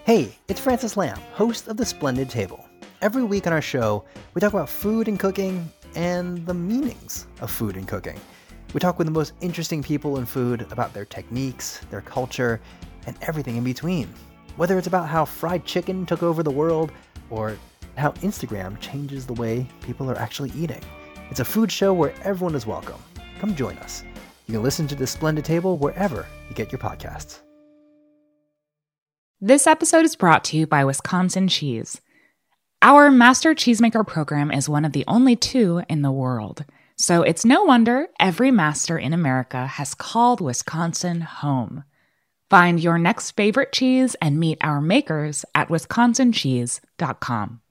Hey, it's Francis Lamb, host of The Splendid Table. Every week on our show, we talk about food and cooking and the meanings of food and cooking. We talk with the most interesting people in food about their techniques, their culture, and everything in between. Whether it's about how fried chicken took over the world or how Instagram changes the way people are actually eating. It's a food show where everyone is welcome. Come join us. You can listen to The Splendid Table wherever you get your podcasts. This episode is brought to you by Wisconsin Cheese. Our Master Cheesemaker program is one of the only 2 in the world. So it's no wonder every master in America has called Wisconsin home. Find your next favorite cheese and meet our makers at wisconsincheese.com.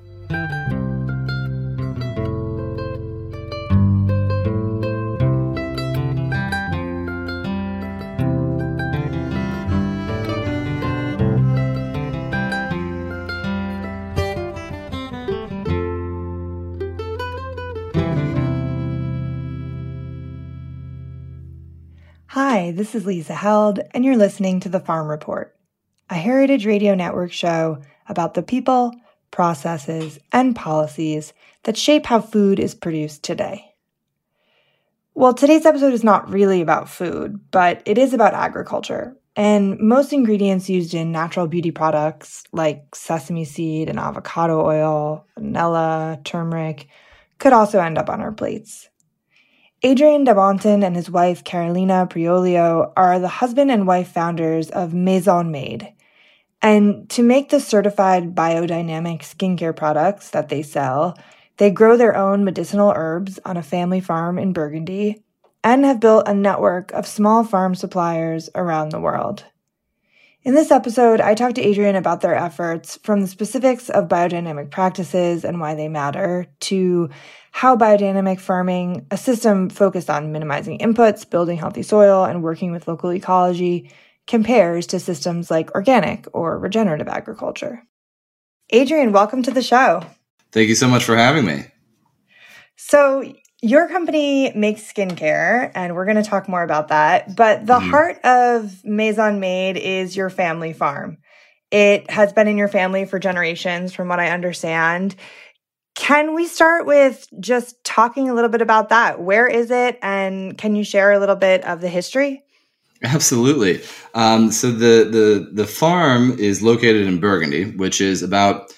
Hi, this is Lisa Held, and you're listening to The Farm Report, a Heritage Radio Network show about the people, processes, and policies that shape how food is produced today. Well, today's episode is not really about food, but it is about agriculture, and most ingredients used in natural beauty products like sesame seed and avocado oil, vanilla, turmeric, could also end up on our plates. Adrian Dabonton and his wife Carolina Priolio are the husband and wife founders of Maison Made. And to make the certified biodynamic skincare products that they sell, they grow their own medicinal herbs on a family farm in Burgundy and have built a network of small farm suppliers around the world. In this episode, I talked to Adrian about their efforts, from the specifics of biodynamic practices and why they matter, to how biodynamic farming, a system focused on minimizing inputs, building healthy soil, and working with local ecology, compares to systems like organic or regenerative agriculture. Adrian, welcome to the show. Thank you so much for having me. So your company makes skincare, and we're going to talk more about that. But the heart of Maison Made is your family farm. It has been in your family for generations, from what I understand. Can we start with just talking a little bit about that? Where is it? And can you share a little bit of the history? Absolutely. So the farm is located in Burgundy, which is about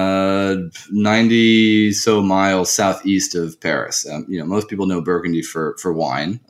90 so miles southeast of Paris. Most people know Burgundy for wine.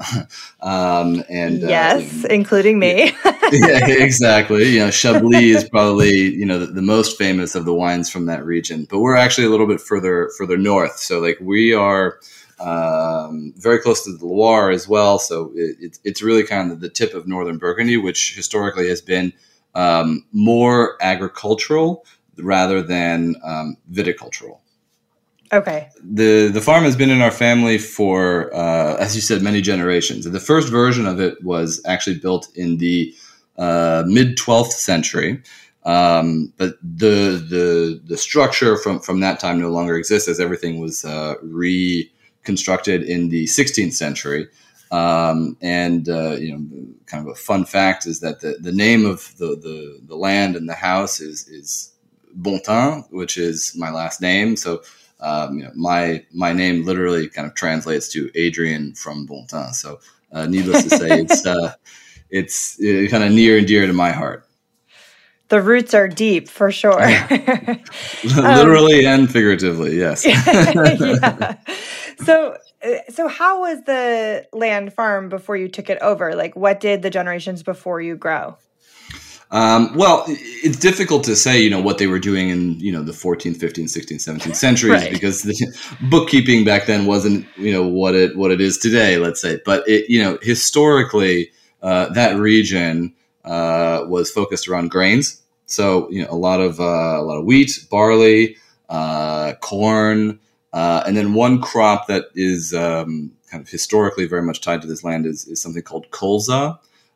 Yes, including me. Yeah, exactly. Chablis is probably, the most famous of the wines from that region, but we're actually a little bit further north. So we are very close to the Loire as well. So it's really kind of the tip of northern Burgundy, which historically has been more agricultural rather than viticultural. Okay. The farm has been in our family for, as you said, many generations. The first version of it was actually built in the mid-12th century, but the structure from that time no longer exists, as everything was reconstructed in the 16th century. Kind of a fun fact is that the name of the land and the house is Bontin, which is my last name. So, my name literally kind of translates to Adrian from Bontin. So, needless to say, it's kind of near and dear to my heart. The roots are deep, for sure. Literally and figuratively, yes. Yeah. So how was the land farm before you took it over? What did the generations before you grow? Well, it's difficult to say, what they were doing in, the 14th, 15th, 16th, 17th centuries, right, because the bookkeeping back then wasn't, what it is today, let's say. But historically, that region was focused around grains. So, a lot of wheat, barley, corn, and then one crop that is kind of historically very much tied to this land is something called colza,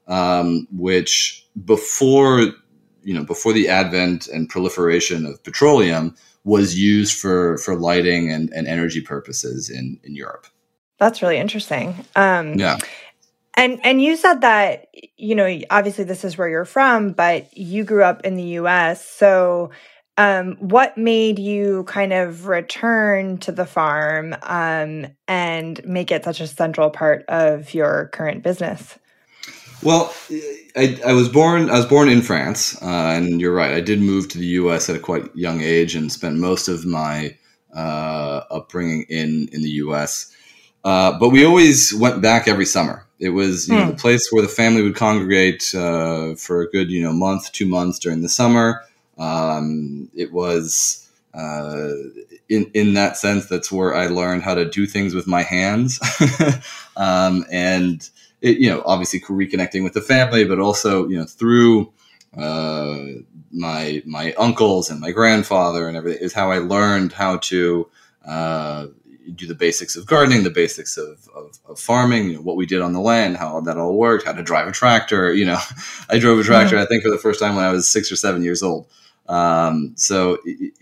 which before the advent and proliferation of petroleum was used for lighting and energy purposes in Europe. That's really interesting. Yeah. And you said that, obviously this is where you're from, but you grew up in the US. So what made you kind of return to the farm and make it such a central part of your current business? Well, I was born in France, and you're right. I did move to the U.S. at a quite young age and spent most of my upbringing in the U.S. But we always went back every summer. It was the place where the family would congregate for a good month, 2 months during the summer. It was in that sense that's where I learned how to do things with my hands, and obviously reconnecting with the family, but also through my uncles and my grandfather and everything is how I learned how to do the basics of gardening, the basics of farming, what we did on the land, how that all worked, how to drive a tractor. I drove a tractor, I think, for the first time when I was 6 or 7 years old. So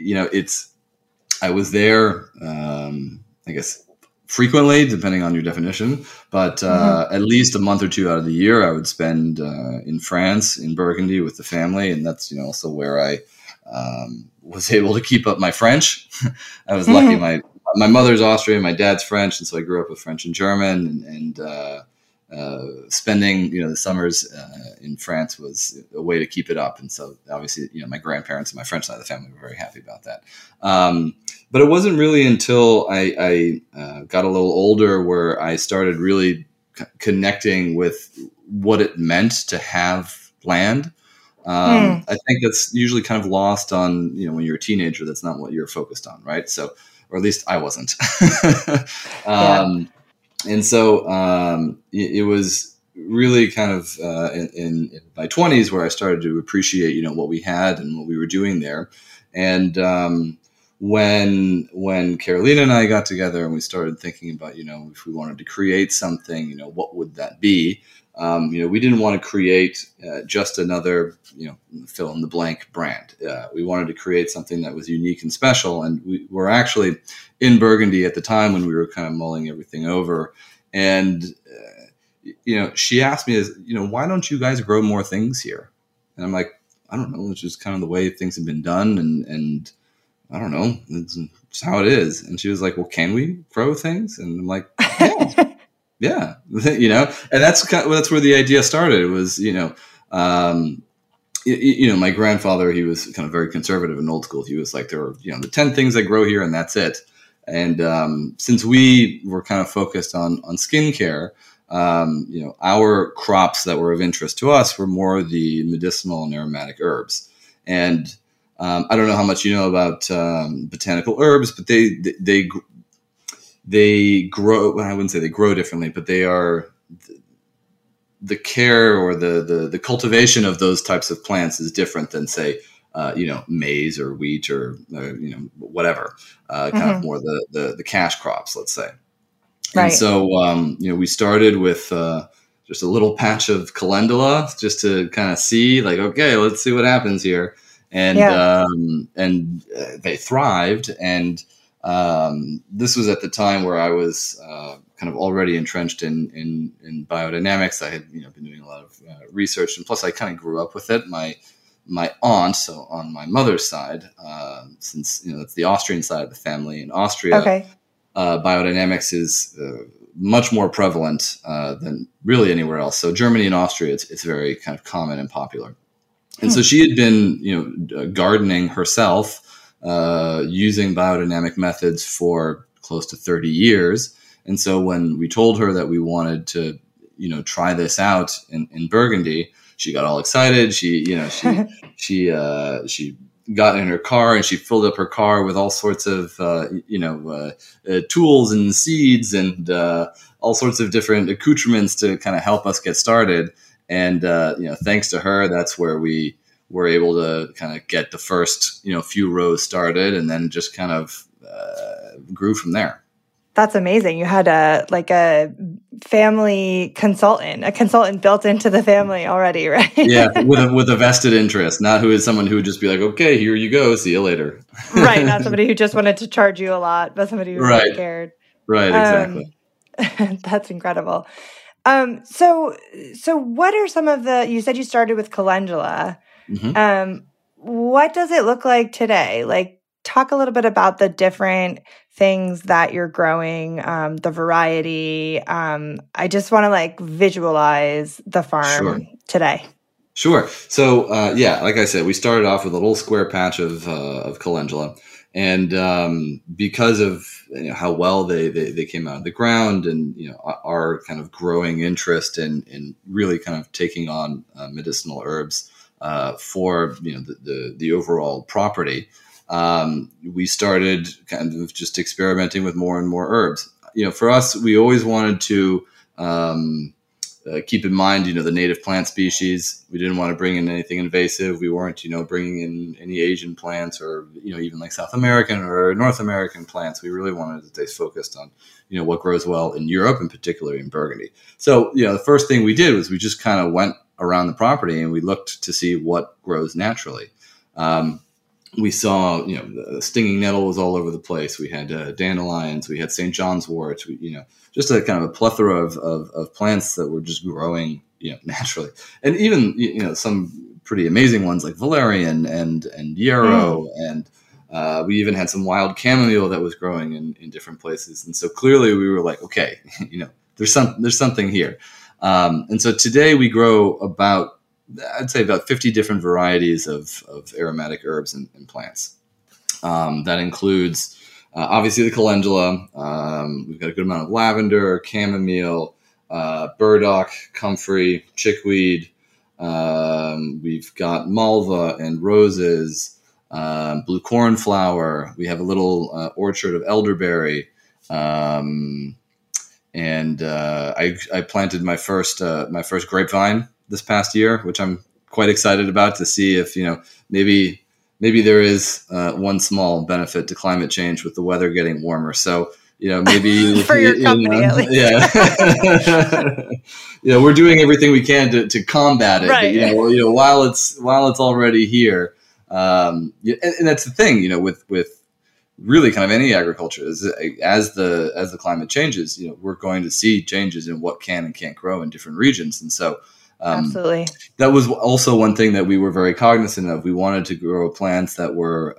I was there, I guess, frequently, depending on your definition, but at least a month or two out of the year, I would spend in France, in Burgundy, with the family, and that's also where I was able to keep up my French. I was lucky. My mother's Austrian, my dad's French, and so I grew up with French and German, and spending the summers in France was a way to keep it up. And so obviously my grandparents and my French side of the family were very happy about that. But it wasn't really until I got a little older where I started really connecting with what it meant to have land. I think that's usually kind of lost on, when you're a teenager, that's not what you're focused on. Right. So, or at least I wasn't. And so it was really kind of in my 20s where I started to appreciate, what we had and what we were doing there. And when Carolina and I got together and we started thinking about, if we wanted to create something, what would that be? We didn't want to create just another, fill in the blank brand. We wanted to create something that was unique and special. And we were actually in Burgundy at the time when we were kind of mulling everything over. And, she asked me, why don't you guys grow more things here? And I'm like, I don't know. It's just kind of the way things have been done. And I don't know. It's how it is. And she was like, well, can we grow things? And I'm like, yeah. Yeah, and that's where the idea started. It was, my grandfather, he was kind of very conservative and old school. He was like, there are, the 10 things that grow here and that's it. And since we were kind of focused on skincare, our crops that were of interest to us were more the medicinal and aromatic herbs. And I don't know how much you know about botanical herbs, but they grow. Well, I wouldn't say they grow differently, but they are the care or the cultivation of those types of plants is different than, say, maize or wheat or whatever. Kind of more the cash crops, let's say. Right. And so we started with just a little patch of calendula just to kind of see, like, okay, let's see what happens here, and they thrived and. This was at the time where I was kind of already entrenched in biodynamics. I had been doing a lot of research, and plus I kind of grew up with it. My aunt, so on my mother's side, since it's the Austrian side of the family in Austria, biodynamics is much more prevalent than really anywhere else. So Germany and Austria, it's very kind of common and popular. And so she had been gardening herself. Using biodynamic methods for close to 30 years. And so when we told her that we wanted to, try this out in Burgundy, she got all excited. She got in her car and she filled up her car with all sorts of, tools and seeds and all sorts of different accoutrements to kind of help us get started. And, thanks to her, that's where we were able to kind of get the first, few rows started and then just kind of grew from there. That's amazing. You had a family consultant, a consultant built into the family already, right? Yeah, with a vested interest, not someone who would just be like, okay, here you go, see you later. Right, not somebody who just wanted to charge you a lot, but somebody who really cared. Right, exactly. That's incredible. So what are some of you said you started with calendula. Mm-hmm. What does it look like today? Like, talk a little bit about the different things that you're growing, the variety. I just want to visualize the farm today. Sure. So, like I said, we started off with a little square patch of calendula, and because of how well they came out of the ground, and our kind of growing interest in really kind of taking on medicinal herbs for the overall property, we started kind of just experimenting with more and more herbs. For us, we always wanted to keep in mind, the native plant species. We didn't want to bring in anything invasive. We weren't, bringing in any Asian plants or, even like South American or North American plants. We really wanted to stay focused on, what grows well in Europe and particularly in Burgundy. So, the first thing we did was we just kind of went around the property and we looked to see what grows naturally. We saw, the stinging nettle was all over the place. We had dandelions, we had St. John's wort, just a kind of a plethora of plants that were just growing, naturally. And even, some pretty amazing ones like valerian and yarrow. And we even had some wild chamomile that was growing in different places. And so clearly we were like, okay, there's something here. And so today we grow I'd say about 50 different varieties of aromatic herbs and plants. That includes obviously the calendula. We've got a good amount of lavender, chamomile, burdock, comfrey, chickweed. We've got malva and roses, blue cornflower. We have a little orchard of elderberry. And I planted my first grapevine this past year, which I'm quite excited about to see if, maybe there is one small benefit to climate change with the weather getting warmer. So, maybe for your company, at least. Yeah. We're doing everything we can to combat it. Right. But, while it's already here, and that's the thing, with really kind of any agriculture is as the climate changes, we're going to see changes in what can and can't grow in different regions. And so, absolutely. That was also one thing that we were very cognizant of. We wanted to grow plants that were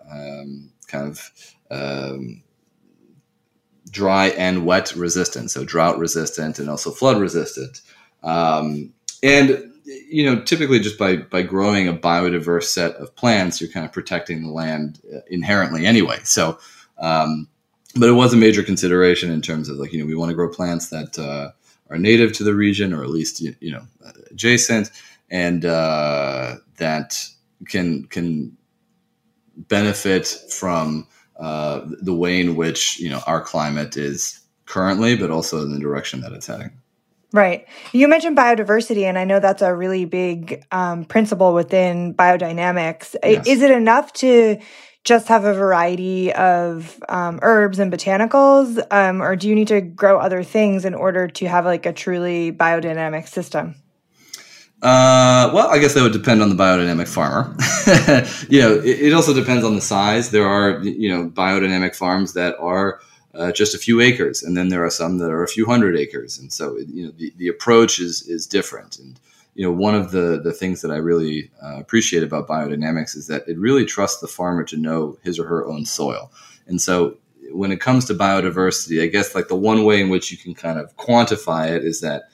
dry and wet resistant, so drought resistant and also flood resistant. And typically just by growing a biodiverse set of plants, you're kind of protecting the land inherently anyway. So, but it was a major consideration in terms of we want to grow plants that are native to the region, or at least adjacent, and that can benefit from the way in which our climate is currently, but also in the direction that it's heading. Right. You mentioned biodiversity, and I know that's a really big principle within biodynamics. Yes. Is it enough to just have a variety of herbs and botanicals, or do you need to grow other things in order to have a truly biodynamic system? Well, I guess that would depend on the biodynamic farmer. It also depends on the size. There are, biodynamic farms that are just a few acres, and then there are some that are a few hundred acres. And so, the approach is different. And, one of the things that I really appreciate about biodynamics is that it really trusts the farmer to know his or her own soil. And so when it comes to biodiversity, I guess the one way in which you can kind of quantify it is that,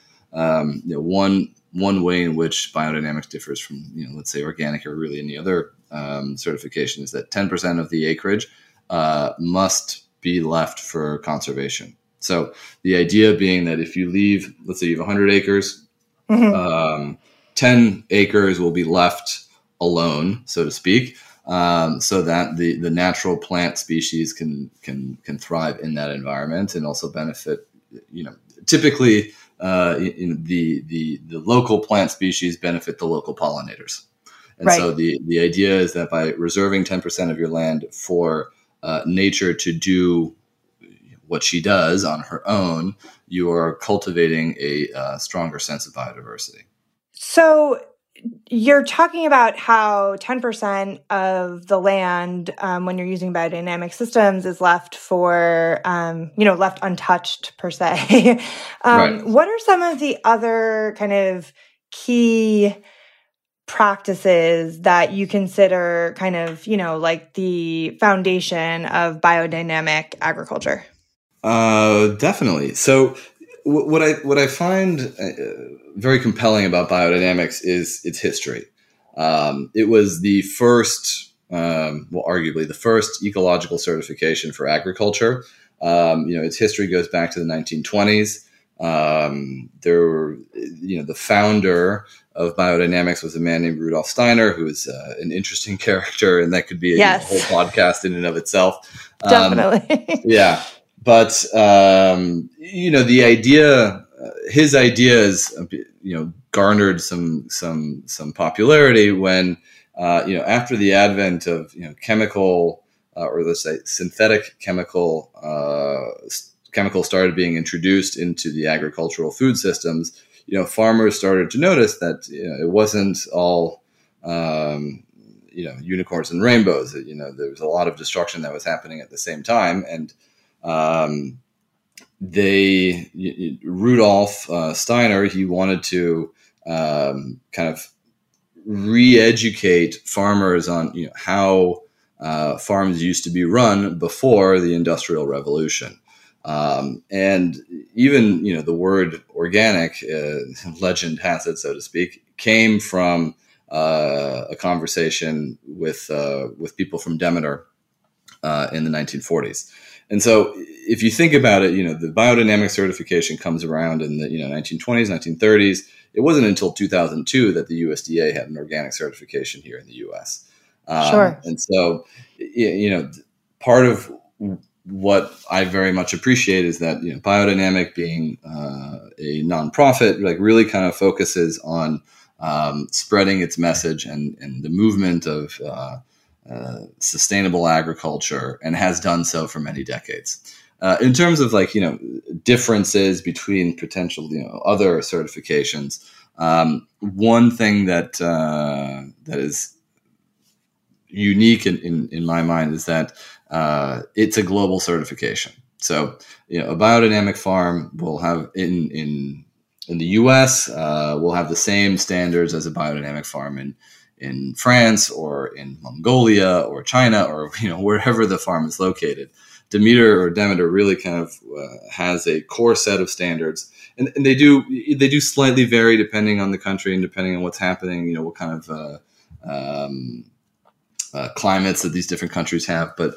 one way in which biodynamics differs from, let's say organic or really any other certification is that 10% of the acreage must be left for conservation. So the idea being that if you leave, let's say you have 100 acres, 10 acres will be left alone, so to speak, so that the natural plant species can thrive in that environment and also benefit. Typically, the local plant species benefit the local pollinators, and right. So the idea is that by reserving 10% of your land for nature to do what she does on her own, you are cultivating a stronger sense of biodiversity. So you're talking about how 10% of the land, when you're using biodynamic systems, is left for, left untouched per se. Right. What are some of the other kind of key practices that you consider kind of, like the foundation of biodynamic agriculture? Definitely. So what I find very compelling about biodynamics is its history. It was the first, arguably the first ecological certification for agriculture. Its history goes back to the 1920s. The founder of biodynamics was a man named Rudolf Steiner, who is an interesting character, and that could be a whole podcast in and of itself. Definitely. Yeah. But, the idea, his ideas, garnered some popularity when, after the advent of, chemical, or let's say synthetic chemicals started being introduced into the agricultural food systems, farmers started to notice that, it wasn't all, unicorns and rainbows. There was a lot of destruction that was happening at the same time. And, Rudolf Steiner, he wanted to kind of re-educate farmers on how farms used to be run before the Industrial Revolution. And even the word organic, legend has it, so to speak, came from a conversation with people from Demeter in the 1940s. And so if you think about it, the biodynamic certification comes around in the 1920s, 1930s. It wasn't until 2002 that the USDA had an organic certification here in the U.S. Sure. And so, part of what I very much appreciate is that biodynamic, being a nonprofit, really kind of focuses on spreading its message and the movement of sustainable agriculture, and has done so for many decades. In terms of differences between potential other certifications, one thing that is unique in my mind is that it's a global certification. So a biodynamic farm will have in the U.S. Will have the same standards as a biodynamic farm in France or in Mongolia or China or wherever the farm is located. Demeter really kind of has a core set of standards, and they do slightly vary depending on the country and depending on what's happening. What kind of climates that these different countries have, but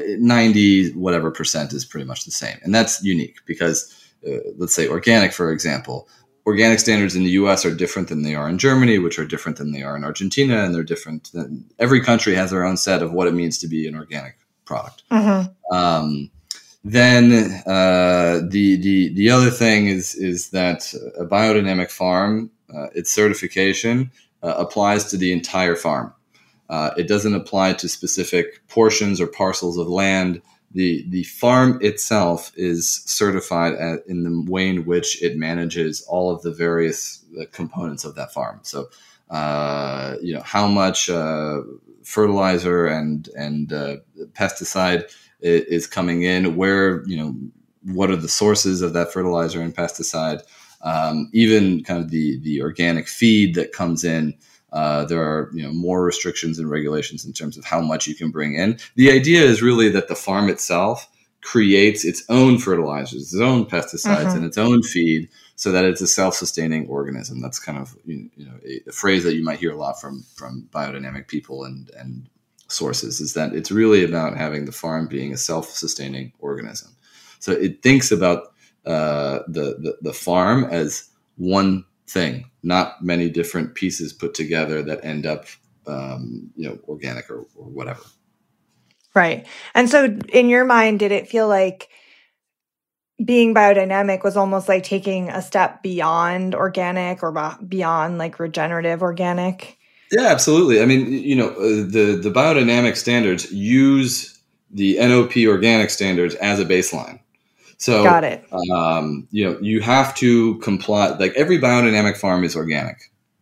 90% is pretty much the same, and that's unique because let's say organic, for example. Organic standards in the U.S. are different than they are in Germany, which are different than they are in Argentina, and they're different. Every country has their own set of what it means to be an organic product. Mm-hmm. Then the other thing is that a biodynamic farm, its certification applies to the entire farm. It doesn't apply to specific portions or parcels of land. The farm itself is certified in the way in which it manages all of the various components of that farm. So, how much fertilizer and pesticide is coming in, where, what are the sources of that fertilizer and pesticide, even kind of the organic feed that comes in. There are more restrictions and regulations in terms of how much you can bring in. The idea is really that the farm itself creates its own fertilizers, its own pesticides, and its own feed, so that it's a self-sustaining organism. That's kind of a phrase that you might hear a lot from biodynamic people and sources, is that it's really about having the farm being a self-sustaining organism. So it thinks about the farm as one thing, not many different pieces put together that end up, organic or whatever. Right. And so in your mind, did it feel like being biodynamic was almost like taking a step beyond organic or beyond like regenerative organic? Yeah, absolutely. I mean, the biodynamic standards use the NOP organic standards as a baseline. So, got it. You have to comply. Like every biodynamic farm is organic,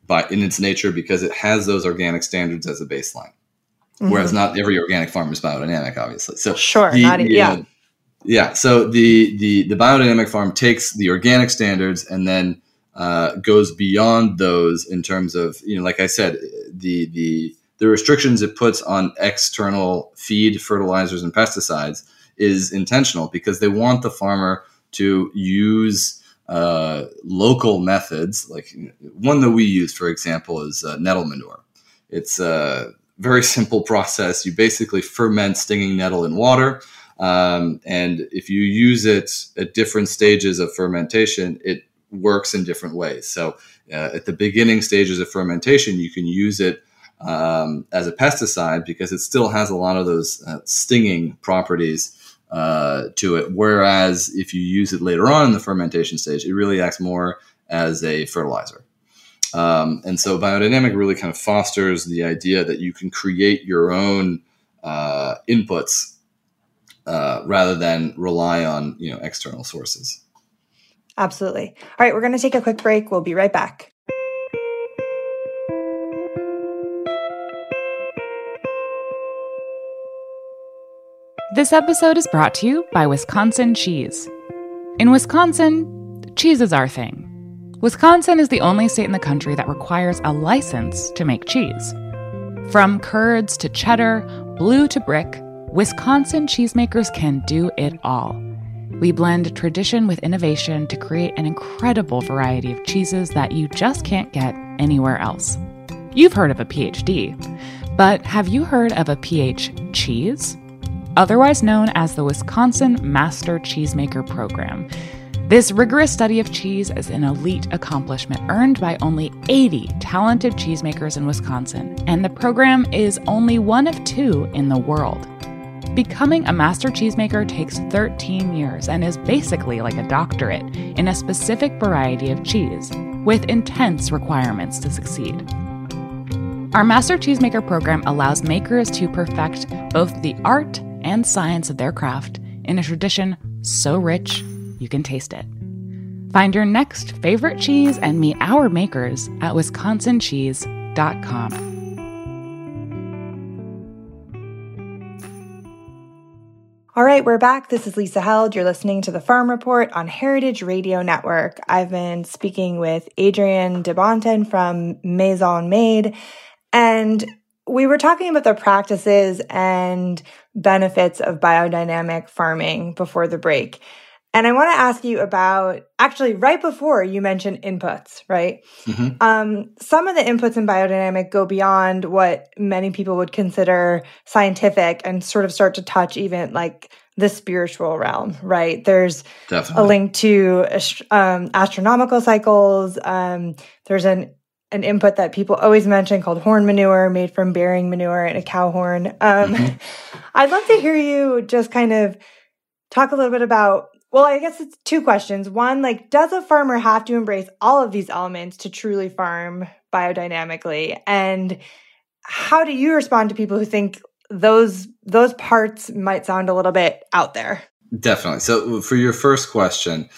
in its nature because it has those organic standards as a baseline. Whereas not every organic farm is biodynamic, obviously. So sure, yeah. So the biodynamic farm takes the organic standards and then goes beyond those in terms of, like I said, the restrictions it puts on external feed, fertilizers, and pesticides is intentional because they want the farmer to use local methods. Like one that we use, for example, is nettle manure. It's a very simple process. You basically ferment stinging nettle in water. And if you use it at different stages of fermentation, it works in different ways. So at the beginning stages of fermentation, you can use it as a pesticide because it still has a lot of those stinging properties to it. Whereas if you use it later on in the fermentation stage, it really acts more as a fertilizer. And so biodynamic really kind of fosters the idea that you can create your own inputs rather than rely on external sources. Absolutely. All right, we're going to take a quick break. We'll be right back. This episode is brought to you by Wisconsin Cheese. In Wisconsin, cheese is our thing. Wisconsin is the only state in the country that requires a license to make cheese. From curds to cheddar, blue to brick, Wisconsin cheesemakers can do it all. We blend tradition with innovation to create an incredible variety of cheeses that you just can't get anywhere else. You've heard of a PhD, but have you heard of a PH Cheese? Otherwise known as the Wisconsin Master Cheesemaker Program. This rigorous study of cheese is an elite accomplishment earned by only 80 talented cheesemakers in Wisconsin, and the program is only one of 2 in the world. Becoming a master cheesemaker takes 13 years and is basically like a doctorate in a specific variety of cheese, with intense requirements to succeed. Our Master Cheesemaker program allows makers to perfect both the art and science of their craft in a tradition so rich you can taste it. Find your next favorite cheese and meet our makers at wisconsincheese.com. All right, we're back. This is Lisa Held. You're listening to The Farm Report on Heritage Radio Network. I've been speaking with Adrienne de Bonten from Maison Made, and we were talking about the practices and benefits of biodynamic farming before the break. And I want to ask you about, actually, right before you mentioned inputs, right? Mm-hmm. Some of the inputs in biodynamic go beyond what many people would consider scientific and sort of start to touch even like the spiritual realm, right? There's a link to astronomical cycles. There's an input that people always mention called horn manure, made from bearing manure and a cow horn. I'd love to hear you just kind of talk a little bit about, well, I guess it's 2 questions. One, like, does a farmer have to embrace all of these elements to truly farm biodynamically? And how do you respond to people who think those parts might sound a little bit out there? Definitely. So for your first question,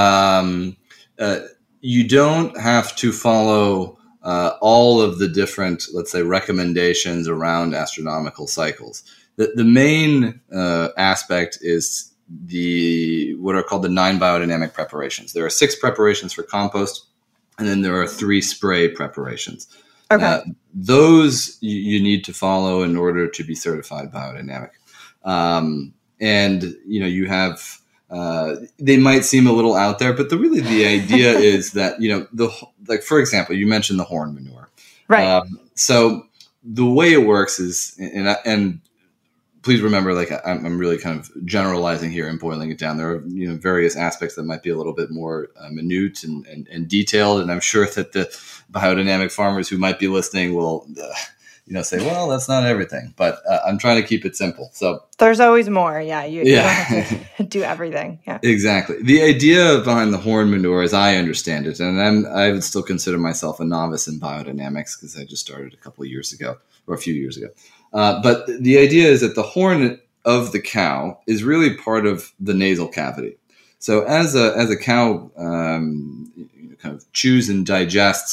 you don't have to follow all of the different, let's say, recommendations around astronomical cycles. The main aspect is what are called the 9 biodynamic preparations. There are 6 preparations for compost, and then there are 3 spray preparations. Okay. Those you need to follow in order to be certified biodynamic. And you have they might seem a little out there, but the idea is that for example, you mentioned the horn manure, right? So the way it works is, and please remember, like I'm really kind of generalizing here and boiling it down. There are various aspects that might be a little bit more minute and detailed, and I'm sure that the biodynamic farmers who might be listening will say, well, that's not everything, but I'm trying to keep it simple. So there's always more. Yeah. You don't have to do everything. Yeah, exactly. The idea behind the horn manure, as I understand it, and I would still consider myself a novice in biodynamics because I just started a few years ago. But the idea is that the horn of the cow is really part of the nasal cavity. So as a cow kind of chews and digests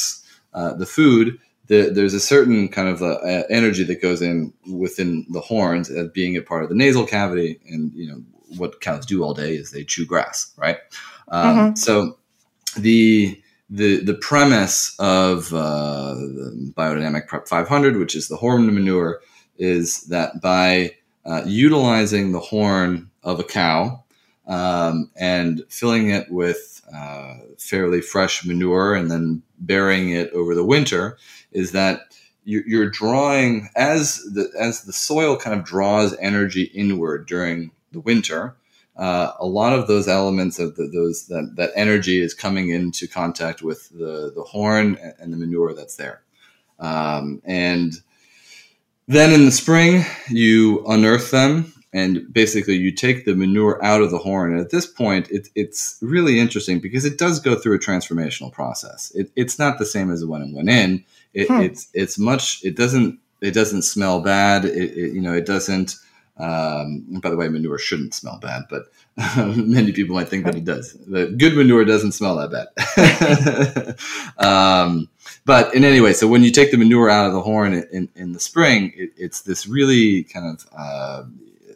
the food, there's a certain kind of energy that goes in within the horns as being a part of the nasal cavity. And, what cows do all day is they chew grass, right? So the premise of the Biodynamic Prep 500, which is the horn manure, is that by utilizing the horn of a cow and filling it with fairly fresh manure and then burying it over the winter, is that you're drawing, as the soil kind of draws energy inward during the winter. A lot of those elements of that energy is coming into contact with the horn and the manure that's there. And then in the spring, you unearth them, and basically you take the manure out of the horn. And at this point, it's really interesting because it does go through a transformational process. It's not the same as when it went in. It doesn't smell bad. It doesn't. By the way, manure shouldn't smell bad, but many people might think that it does. The good manure doesn't smell that bad. But in any way, so when you take the manure out of the horn in the spring, it's this really kind of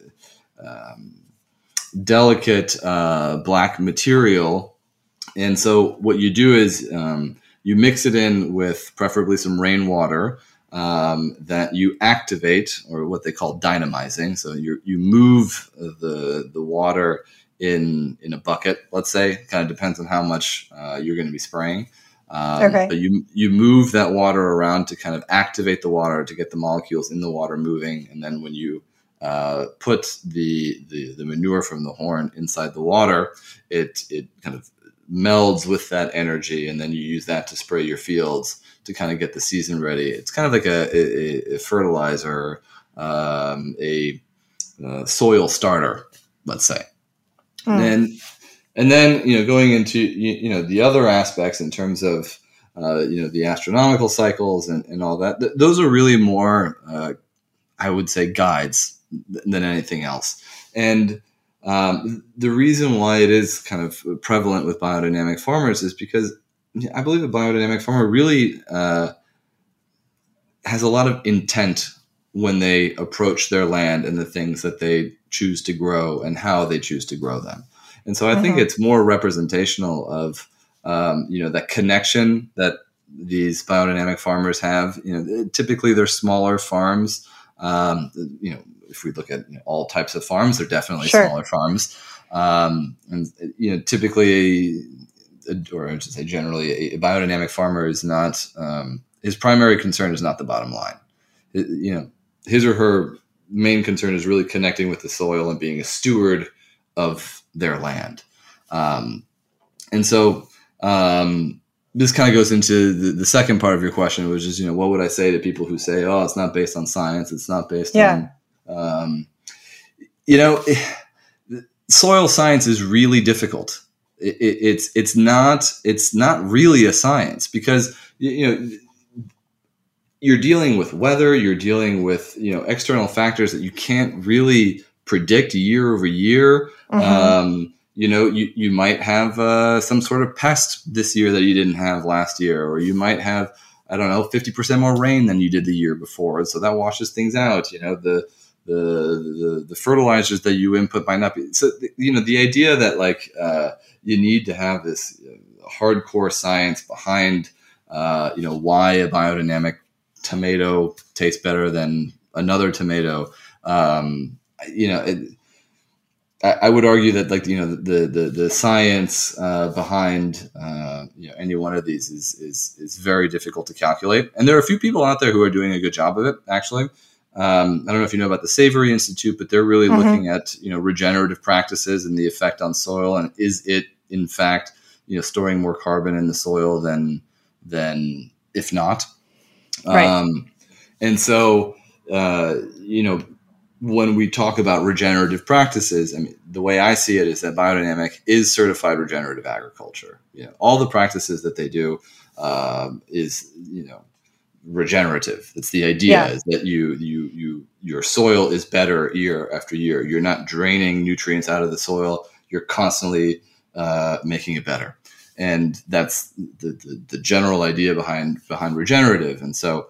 delicate black material. And so what you do is you mix it in with preferably some rainwater that you activate, or what they call dynamizing. So you move the water in a bucket, let's say. Kind of depends on how much you're going to be spraying. But you move that water around to kind of activate the water, to get the molecules in the water moving. And then when you put the manure from the horn inside the water, it kind of melds with that energy, and then you use that to spray your fields to kind of get the season ready. It's kind of like a fertilizer, a soil starter, let's say. And then going into the other aspects in terms of the astronomical cycles and all that. Those are really more, I would say, guides than anything else. And the reason why it is kind of prevalent with biodynamic farmers is because I believe a biodynamic farmer really has a lot of intent when they approach their land and the things that they choose to grow and how they choose to grow them. And so I think it's more representational of, that connection that these biodynamic farmers have. Typically they're smaller farms. If we look at all types of farms, they're definitely smaller farms. And typically, or I should say generally, a biodynamic farmer is not, his primary concern is not the bottom line. His or her main concern is really connecting with the soil and being a steward of their land. And so this kind of goes into the second part of your question, which is, what would I say to people who say, oh, it's not based on science. It's not based on, soil science is really difficult. It's not really a science because, you're dealing with weather, you're dealing with, external factors that you can't really predict year over year. You might have some sort of pest this year that you didn't have last year, or you might have, 50% more rain than you did the year before. So that washes things out. The fertilizers that you input might not be. So, the idea that you need to have this hardcore science behind, why a biodynamic tomato tastes better than another tomato. I would argue that the science behind any one of these is very difficult to calculate, and there are a few people out there who are doing a good job of it. Actually, I don't know if you know about the Savory Institute, but they're really looking at regenerative practices and the effect on soil, and is it in fact storing more carbon in the soil than if not. Right. And so when we talk about regenerative practices, the way I see it is that biodynamic is certified regenerative agriculture. All the practices that they do is regenerative. That's the idea, is that your soil is better year after year. You're not draining nutrients out of the soil. You're constantly making it better. And that's the general idea behind regenerative. And so,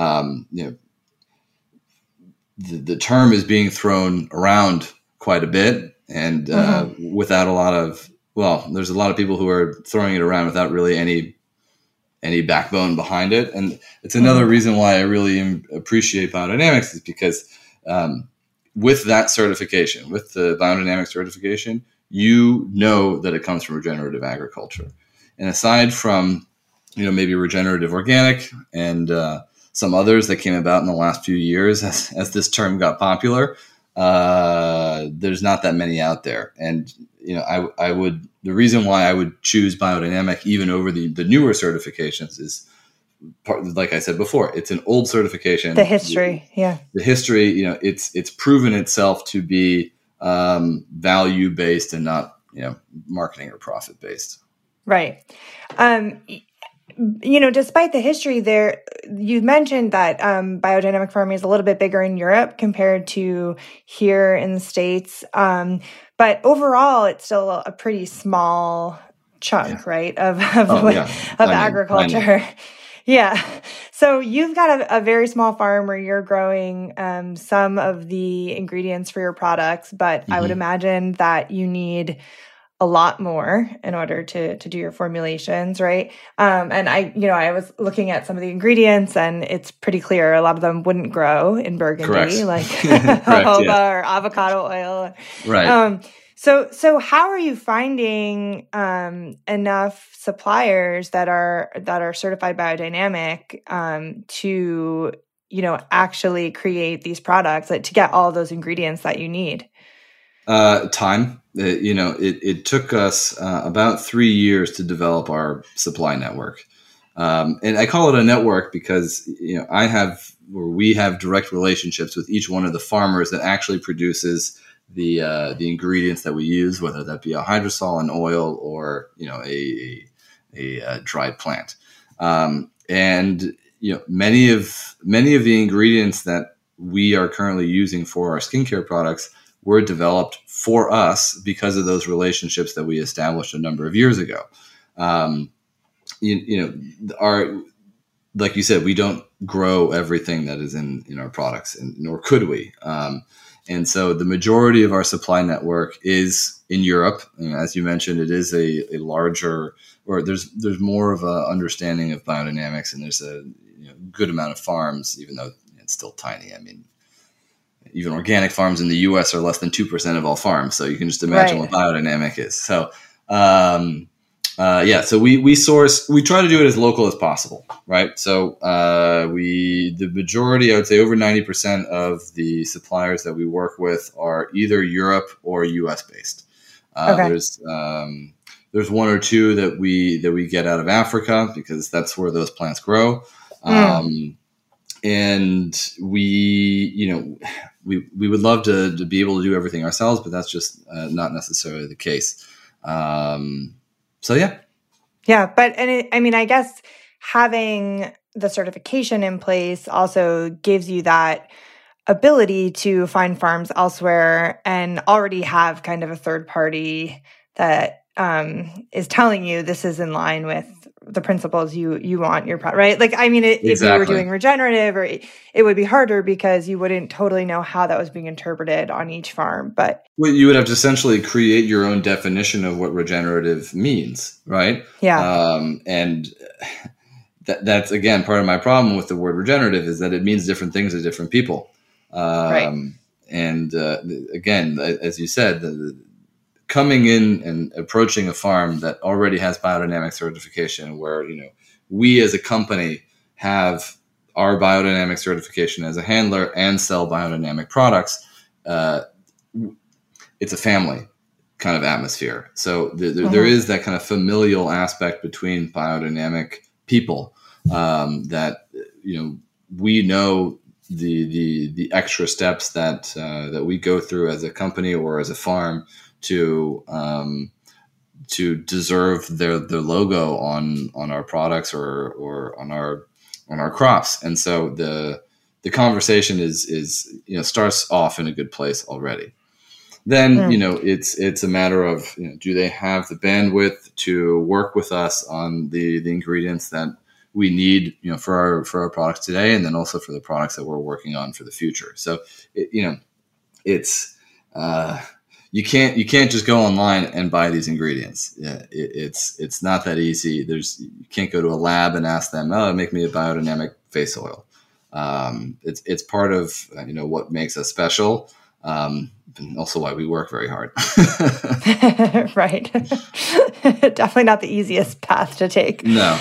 the term is being thrown around quite a bit, and without a lot of, there's a lot of people who are throwing it around without really any backbone behind it. And it's another reason why I really appreciate biodynamics, is because with that certification, with the biodynamic certification, you know that it comes from regenerative agriculture. And aside from, maybe regenerative organic and some others that came about in the last few years as this term got popular, there's not that many out there. And, the reason why I would choose biodynamic even over the newer certifications is, like I said before, it's an old certification. The history. Yeah. The history, it's proven itself to be value-based and not, marketing or profit-based. Right. Despite the history there, you mentioned that biodynamic farming is a little bit bigger in Europe compared to here in the States. But overall, it's still a pretty small chunk, right, of agriculture. Yeah. So you've got a very small farm where you're growing some of the ingredients for your products, but I would imagine that you need a lot more in order to do your formulations, right? And I was looking at some of the ingredients, and it's pretty clear a lot of them wouldn't grow in Burgundy, like jojoba or avocado oil. Right. So how are you finding enough suppliers that are certified biodynamic to actually create these products, like, to get all those ingredients that you need? Time. It took us about 3 years to develop our supply network. And I call it a network because, we have direct relationships with each one of the farmers that actually produces the ingredients that we use, whether that be a hydrosol, an oil, or, a dried plant. And many of the ingredients that we are currently using for our skincare products were developed for us because of those relationships that we established a number of years ago. Like you said, we don't grow everything that is in our products, and nor could we. And so the majority of our supply network is in Europe. As you mentioned, it is a larger, or there's more of a understanding of biodynamics, and there's a good amount of farms, even though it's still tiny. I mean, even organic farms in the U.S. are less than 2% of all farms. So you can just imagine what biodynamic is. So, so we try to do it as local as possible, right? So the majority, I would say over 90% of the suppliers that we work with are either Europe or U.S. based. There's one or two that we get out of Africa because that's where those plants grow. And we would love to be able to do everything ourselves, but that's just not necessarily the case. But I guess having the certification in place also gives you that ability to find farms elsewhere and already have kind of a third party that is telling you this is in line with the principles you want your product, right? Like, I mean, if you were doing regenerative, or it would be harder because you wouldn't totally know how that was being interpreted on each farm. But you would have to essentially create your own definition of what regenerative means, right? Yeah. And that's, again, part of my problem with the word regenerative is that it means different things to different people. Right. And again, as you said, coming in and approaching a farm that already has biodynamic certification, where we as a company have our biodynamic certification as a handler and sell biodynamic products, it's a family kind of atmosphere. So there is that kind of familial aspect between biodynamic people that we know the extra steps that we go through as a company or as a farm to deserve their logo on our products or on our crops. And so the conversation is starts off in a good place already. then, it's a matter of, do they have the bandwidth to work with us on the ingredients that we need, for our products today, and then also for the products that we're working on for the future. So, it's you can't just go online and buy these ingredients. Yeah, it's not that easy. You can't go to a lab and ask them, oh, make me a biodynamic face oil. It's part of what makes us special, and also why we work very hard. Right. Definitely not the easiest path to take. No.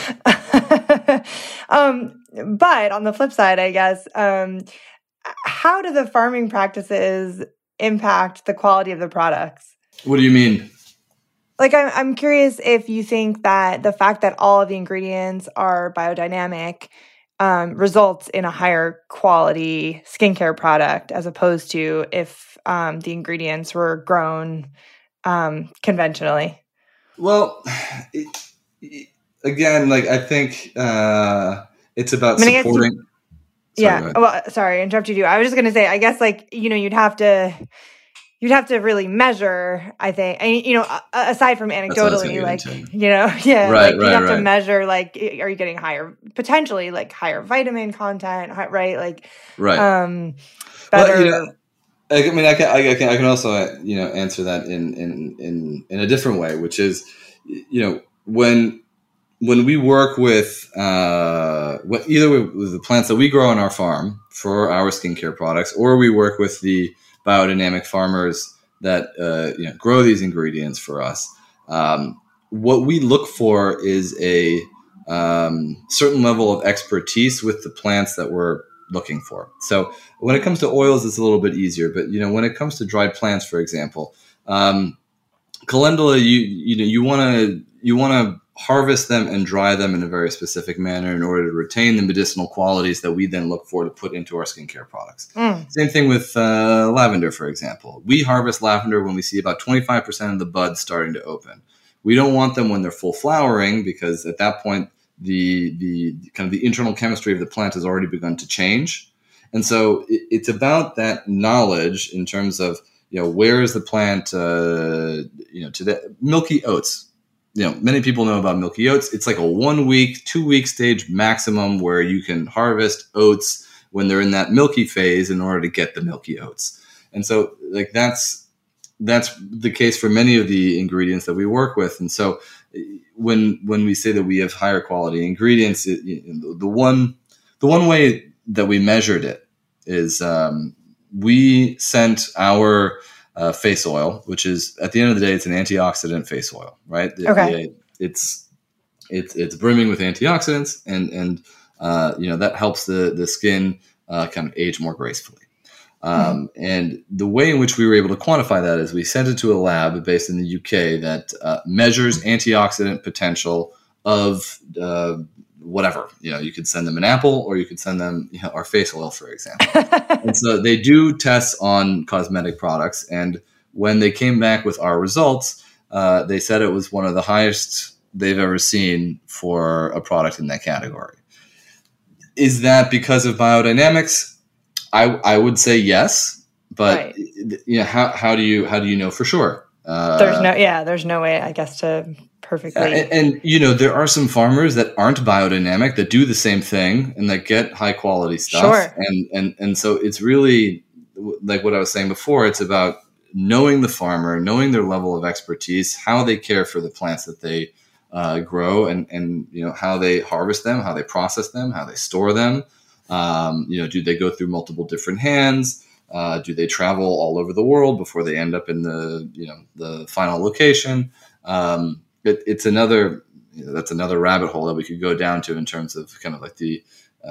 But on the flip side, I guess, how do the farming practices impact the quality of the products? What do you mean? Like, I'm curious if you think that the fact that all of the ingredients are biodynamic results in a higher quality skincare product, as opposed to if the ingredients were grown conventionally. Well, again, like, I think it's about supporting. Sorry, I interrupted you. I was just going to say, I guess, like, you'd have to really measure, I think, and, aside from anecdotally, like, right, you'd have to measure, like, are you getting potentially higher vitamin content, right? Like, right. Better. Well, I mean, I can also, answer that in a different way, which is, when we work with either with the plants that we grow on our farm for our skincare products, or we work with the biodynamic farmers that grow these ingredients for us, what we look for is a certain level of expertise with the plants that we're looking for. So when it comes to oils, it's a little bit easier, but when it comes to dried plants, for example, calendula, you want to harvest them and dry them in a very specific manner in order to retain the medicinal qualities that we then look for to put into our skincare products. Same thing with lavender, for example. We harvest lavender when we see about 25% of the buds starting to open. We don't want them when they're full flowering, because at that point, the kind of the internal chemistry of the plant has already begun to change. And so it's about that knowledge in terms of, where is the plant, to the milky oats. Many people know about milky oats. It's like a 1 week, 2 week stage maximum where you can harvest oats when they're in that milky phase in order to get the milky oats. And so, like, that's the case for many of the ingredients that we work with. And so when we say that we have higher quality ingredients, the one way that we measured it is we sent our face oil, which is, at the end of the day, it's an antioxidant face oil, right? Okay. It's brimming with antioxidants, and that helps the skin kind of age more gracefully. And the way in which we were able to quantify that is we sent it to a lab based in the UK that measures antioxidant potential of whatever. You could send them an apple, or you could send them our face oil, for example. And so they do tests on cosmetic products. And when they came back with our results, they said it was one of the highest they've ever seen for a product in that category. Is that because of biodynamics? I would say yes, but right. How do you know for sure? There's no way, I guess, to perfectly. And there are some farmers that aren't biodynamic that do the same thing and that get high quality stuff. Sure. And so it's really like what I was saying before. It's about knowing the farmer, knowing their level of expertise, how they care for the plants that they grow, and how they harvest them, how they process them, how they store them. Do they go through multiple different hands? Do they travel all over the world before they end up in the final location? It's another, that's another rabbit hole that we could go down to in terms of kind of like the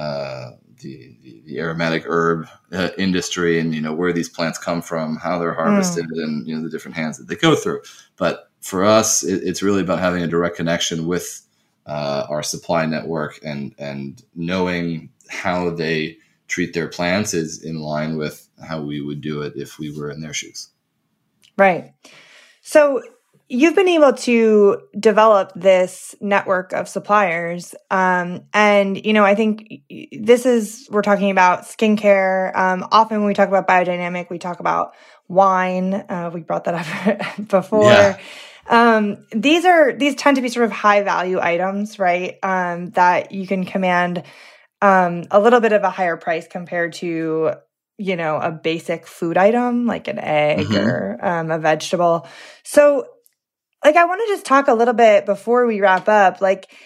aromatic herb industry, and where these plants come from, how they're harvested, and the different hands that they go through. But for us, it's really about having a direct connection with our supply network, and knowing how they treat their plants is in line with how we would do it if we were in their shoes. Right. So you've been able to develop this network of suppliers. And, I think we're talking about skincare. Often when we talk about biodynamic, we talk about wine. We brought that up before. Yeah. These tend to be sort of high value items, right? That you can command a little bit of a higher price compared to, a basic food item like an egg or a vegetable. So, I want to just talk a little bit before we wrap up,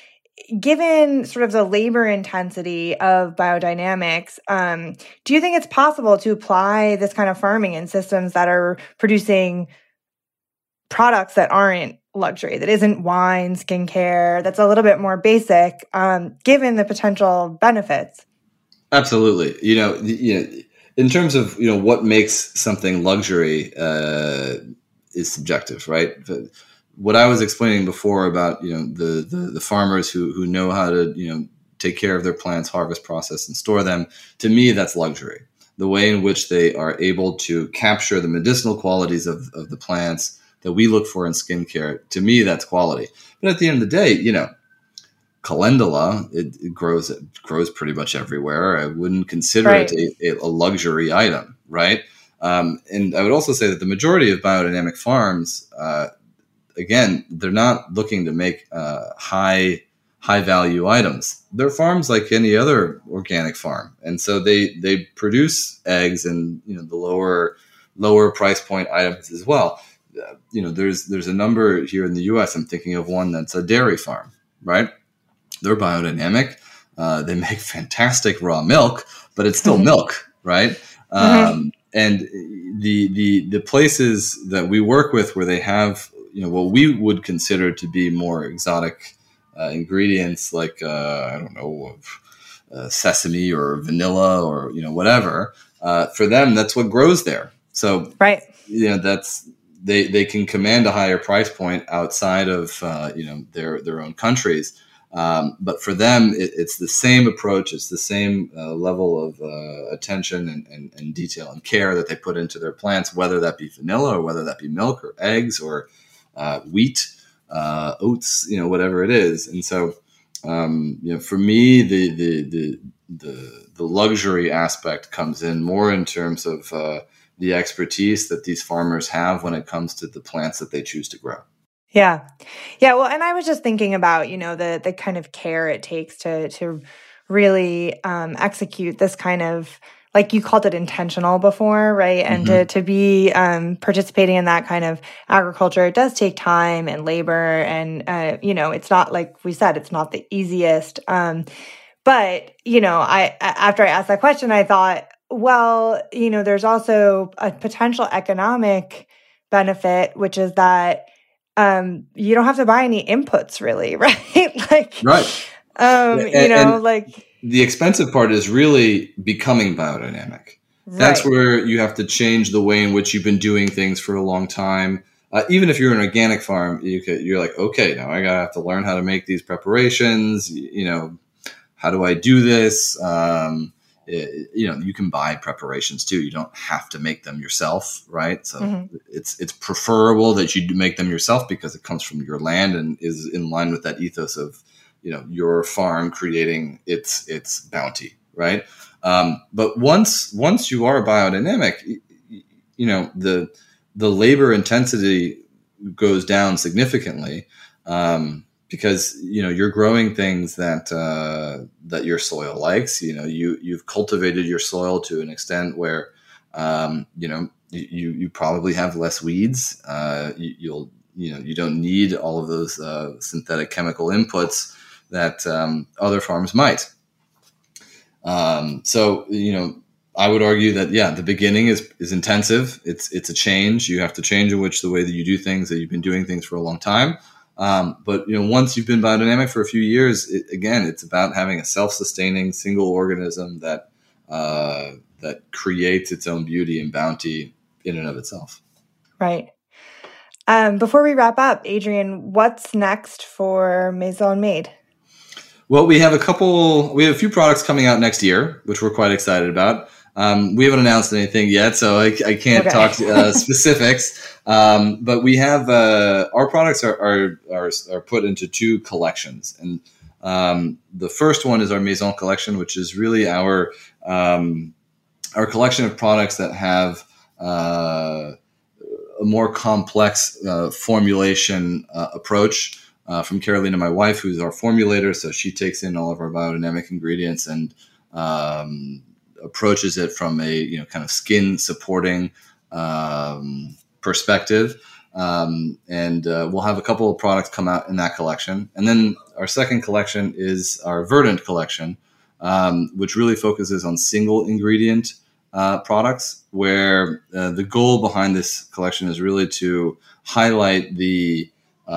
given sort of the labor intensity of biodynamics, do you think it's possible to apply this kind of farming in systems that are producing products that aren't luxury, that isn't wine, skincare, that's a little bit more basic, given the potential benefits? Absolutely. In terms of, what makes something luxury is subjective, right? What I was explaining before about, the farmers who know how to, take care of their plants, harvest, process, and store them, to me, that's luxury. The way in which they are able to capture the medicinal qualities of the plants that we look for in skincare, to me, that's quality. But at the end of the day, calendula, it grows pretty much everywhere. I wouldn't consider it a luxury item, right? And I would also say that the majority of biodynamic farms, again, they're not looking to make high value items. They're farms like any other organic farm, and so they produce eggs and the lower price point items as well. There's a number here in the U.S. I'm thinking of one that's a dairy farm, right? They're biodynamic. They make fantastic raw milk, but it's still milk, right? And the places that we work with where they have what we would consider to be more exotic ingredients, like sesame or vanilla or whatever. For them, that's what grows there. So that's they can command a higher price point outside of their own countries. But for them, it's the same approach. It's the same level of attention and detail and care that they put into their plants, whether that be vanilla or whether that be milk or eggs or wheat, oats, whatever it is. And so, for me, the luxury aspect comes in more in terms of the expertise that these farmers have when it comes to the plants that they choose to grow. Yeah. Well, and I was just thinking about, the kind of care it takes to really execute this kind of, like you called it, intentional before, right? And to be participating in that kind of agriculture, it does take time and labor. And, it's not, like we said, it's not the easiest. But, after I asked that question, I thought, well, there's also a potential economic benefit, which is that you don't have to buy any inputs, really, right? The expensive part is really becoming biodynamic. Right. That's where you have to change the way in which you've been doing things for a long time. Even if you're an organic farm, you're like, okay, now I gotta have to learn how to make these preparations. How do I do this? You can buy preparations too. You don't have to make them yourself, right? So it's preferable that you make them yourself because it comes from your land and is in line with that ethos of, your farm creating its bounty, right? But once you are biodynamic, the labor intensity goes down significantly. Because you're growing things that your soil likes. You've cultivated your soil to an extent where you probably have less weeds. You don't need all of those synthetic chemical inputs that other farms might. So I would argue that the beginning is intensive. It's a change. You have to change the way that you do things, that you've been doing things for a long time. But once you've been biodynamic for a few years, it's about having a self-sustaining single organism that creates its own beauty and bounty in and of itself. Right. Before we wrap up, Adrian, what's next for Maison Made? Well, we have a few products coming out next year, which we're quite excited about. We haven't announced anything yet, so I can't talk specifics. But we have our products are put into two collections, and the first one is our Maison collection, which is really our collection of products that have a more complex formulation approach from Carolina, my wife, who's our formulator. So she takes in all of our biodynamic ingredients and approaches it from a kind of skin supporting perspective. And we'll have a couple of products come out in that collection. And then our second collection is our Verdant collection, which really focuses on single ingredient products, where the goal behind this collection is really to highlight the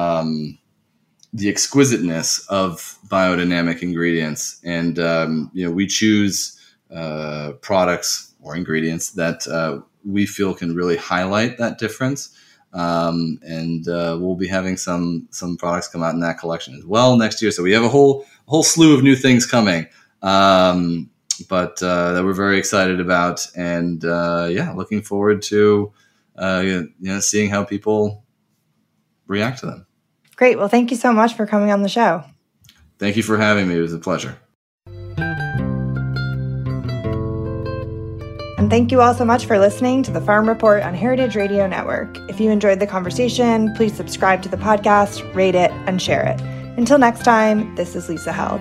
exquisiteness of biodynamic ingredients. And, we choose products or ingredients that we feel can really highlight that difference. And we'll be having some products come out in that collection as well next year. So we have a whole slew of new things coming, but that we're very excited about, and looking forward to seeing how people react to them. Great. Well, thank you so much for coming on the show. Thank you for having me. It was a pleasure. And thank you all so much for listening to the Farm Report on Heritage Radio Network. If you enjoyed the conversation, please subscribe to the podcast, rate it, and share it. Until next time, this is Lisa Held.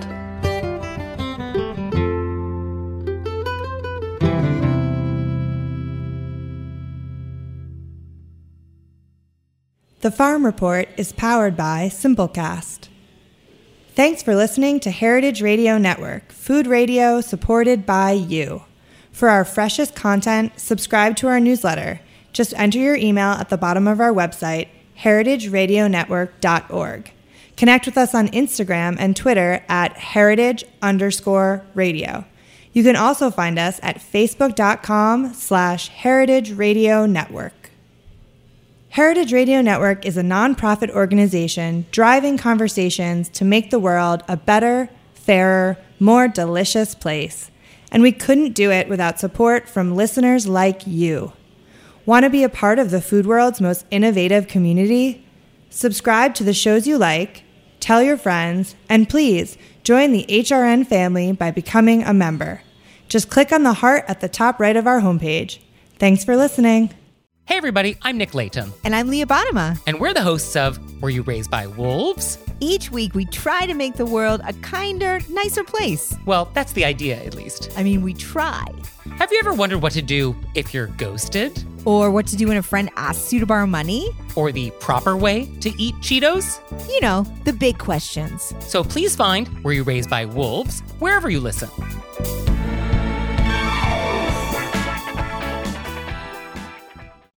The Farm Report is powered by Simplecast. Thanks for listening to Heritage Radio Network, food radio supported by you. For our freshest content, subscribe to our newsletter. Just enter your email at the bottom of our website, heritageradionetwork.org. Connect with us on Instagram and Twitter at heritage_radio. You can also find us at facebook.com/Heritage Radio Network. Heritage Radio Network is a nonprofit organization driving conversations to make the world a better, fairer, more delicious place. And we couldn't do it without support from listeners like you. Want to be a part of the food world's most innovative community? Subscribe to the shows you like, tell your friends, and please join the HRN family by becoming a member. Just click on the heart at the top right of our homepage. Thanks for listening. Hey everybody, I'm Nick Layton. And I'm Leah Bottima. And we're the hosts of Were You Raised by Wolves? Each week we try to make the world a kinder, nicer place. Well, that's the idea, at least. I mean, we try. Have you ever wondered what to do if you're ghosted? Or what to do when a friend asks you to borrow money? Or the proper way to eat Cheetos? You know, the big questions. So please find Were You Raised by Wolves wherever you listen.